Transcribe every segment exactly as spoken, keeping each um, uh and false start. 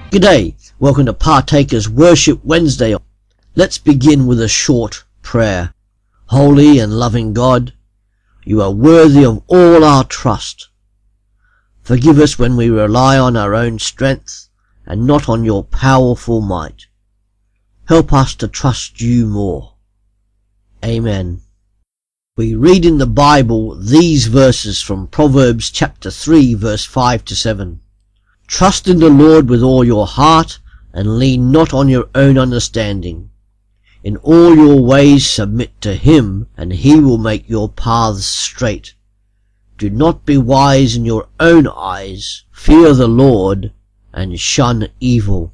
G'day, welcome to Partakers Worship Wednesday. Let's begin with a short prayer. Holy and loving God, you are worthy of all our trust. Forgive us when we rely on our own strength and not on your powerful might. Help us to trust you more. Amen. We read in the Bible these verses from Proverbs chapter three verse five to seven. Trust in the Lord with all your heart, and lean not on your own understanding. In all your ways submit to him, and he will make your paths straight. Do not be wise in your own eyes. Fear the Lord, and shun evil.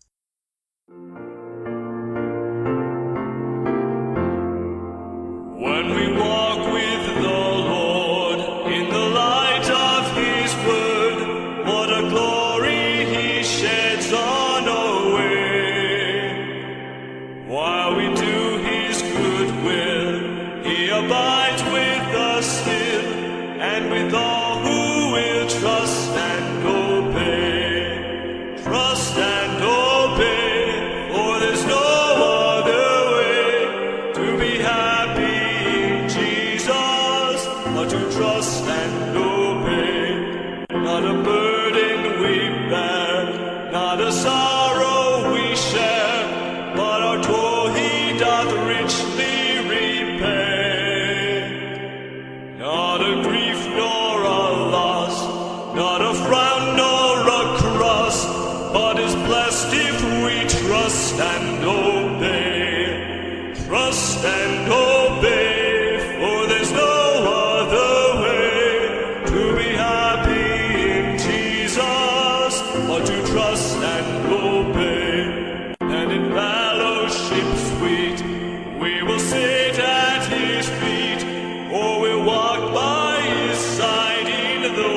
When we walk with the Lord in the light of his word, what a glory he sheds on our way. While we do his good will, he abides with us still, and with all who will trust and obey. Trust and obey, for there's no other way to be happy in Jesus, but to trust and obey. Not a burden we bear, not a sorrow we share, but our toil he doth richly repay. Not a grief nor a loss, not a frown nor a cross, but is blessed if we trust and obey. Trust and obey, for there's no other way to be happy in Jesus, but to trust and obey. And in fellowship sweet, we will sit at his feet, or we'll walk by his side in the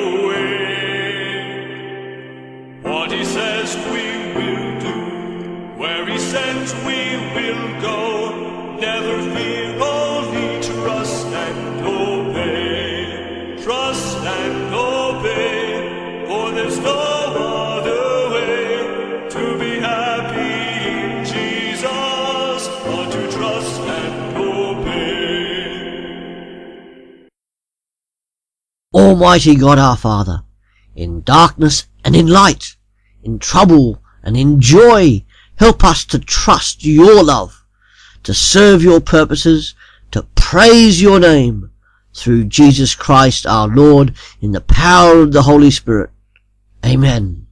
way. What he says we will do, where he sends we will go. Never fear, only trust and obey. Trust and obey, for there's no other way to be happy in Jesus, but to trust and obey. Almighty God our Father, in darkness and in light, in trouble and in joy, help us to trust your love, to serve your purposes, to praise your name, through Jesus Christ our Lord, in the power of the Holy Spirit. Amen.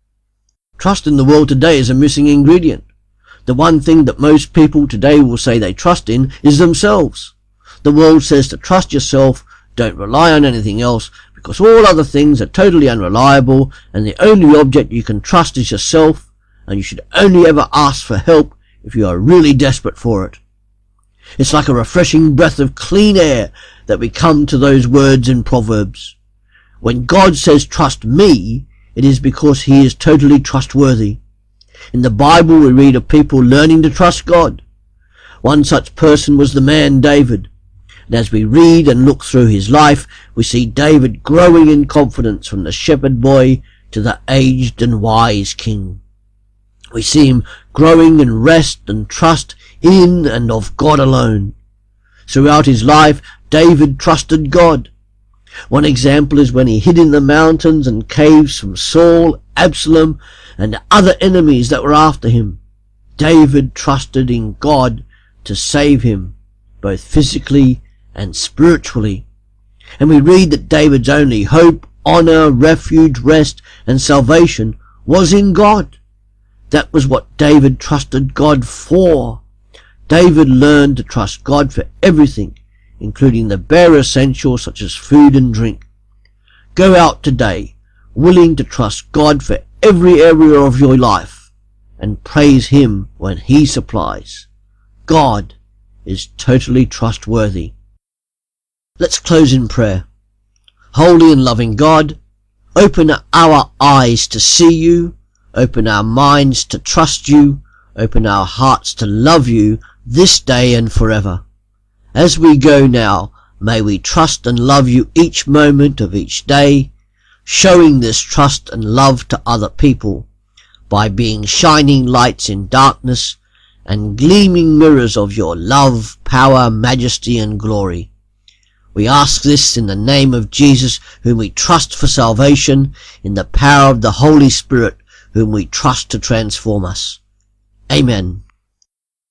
Trust in the world today is a missing ingredient. The one thing that most people today will say they trust in is themselves. The world says to trust yourself, don't rely on anything else, because all other things are totally unreliable, and the only object you can trust is yourself, and you should only ever ask for help if you are really desperate for it. It's like a refreshing breath of clean air that we come to those words in Proverbs. When God says trust me, it is because he is totally trustworthy. In the Bible we read of people learning to trust God. One such person was the man David. And as we read and look through his life, we see David growing in confidence from the shepherd boy to the aged and wise king. We see him growing in rest and trust in and of God alone. Throughout his life, David trusted God. One example is when he hid in the mountains and caves from Saul, Absalom, and other enemies that were after him. David trusted in God to save him, both physically and spiritually. And we read that David's only hope, honor, refuge, rest, and salvation was in God. That was what David trusted God for. David learned to trust God for everything, including the bare essentials such as food and drink. Go out today, willing to trust God for every area of your life, and praise him when he supplies. God is totally trustworthy. Let's close in prayer. Holy and loving God, open our eyes to see you, open our minds to trust you, open our hearts to love you this day and forever. As we go now, may we trust and love you each moment of each day, showing this trust and love to other people, by being shining lights in darkness and gleaming mirrors of your love, power, majesty, and glory. We ask this in the name of Jesus, whom we trust for salvation, in the power of the Holy Spirit, whom we trust to transform us. Amen.